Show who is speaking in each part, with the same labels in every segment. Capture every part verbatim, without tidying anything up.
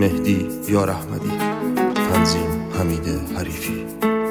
Speaker 1: مهدی یار احمدی. تنظیم حمید حریفی.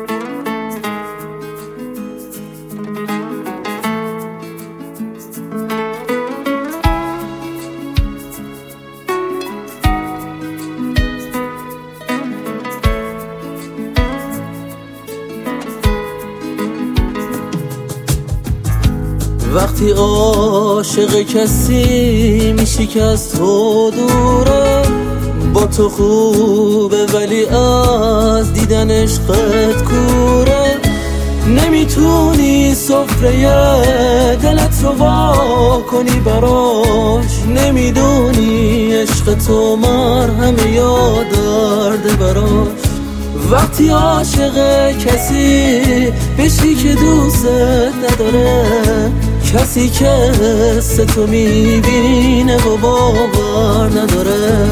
Speaker 2: وقتی عاشق کسی میشی که از تو دوره، با تو خوبه ولی از دیدن عشقت کوره. نمیتونی سفره دلت رو وا کنی براش، نمیدونی عشق تو مرهمه یا درد براش. وقتی عاشق کسی بشی که دوست نداره، کسی که حس تو میبینه و باور نداره.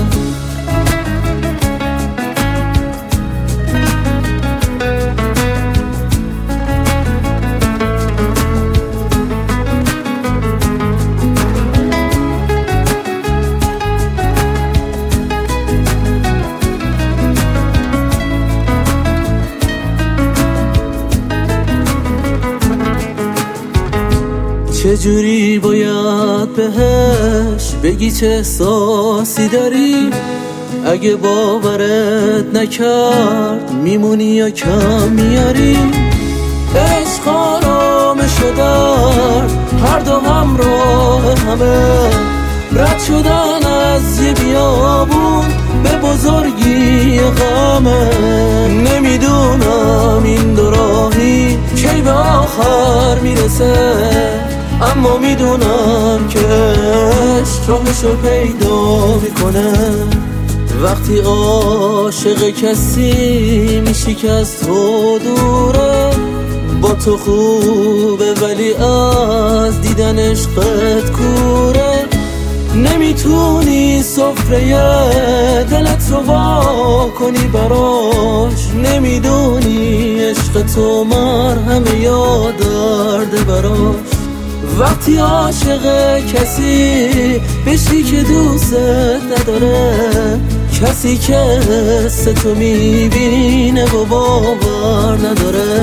Speaker 2: چجوری باید بهش بگی چه احساسی داری؟ اگه باورت نکرد میمونی یا کم میاری؟ عشق آرامش و درد هر دو همراه همه، رد شدن از یه بیابون به بزرگی غمه. نمیدونم این دو راهی کی به آخر میرسه، اما میدونم که عشق راهشو پیدا میکنه. وقتی عاشق کسی میشی که از تو دوره، با تو خوبه ولی از دیدن عشقت کوره. نمیتونی سفره دلت رو وا کنی براش، نمیدونی عشق تو مرهمه یا درد براش. وقتی عاشق کسی بشی که دوست نداره، کسی که حس تو میبینه و باور نداره.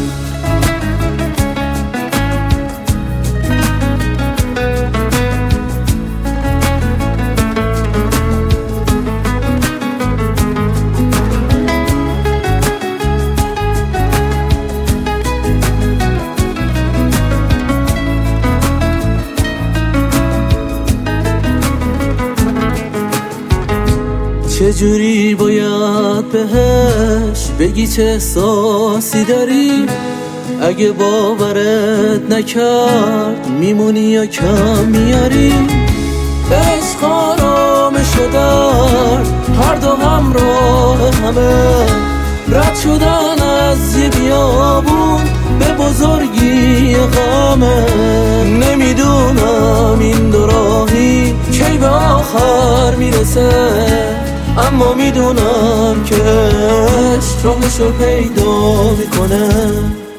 Speaker 2: چجوری باید بهش بگی چه احساسی داری؟ اگه باورت نکرد میمونی یا کم میاری؟ عشق آرامش و درد هر دو همراه همه، رد شدن از یه بیابون به بزرگی غمه. نمیدونم این دو راهی کی به آخر میرسه، اما میدونم که عشق راهشو پیدا میکنه.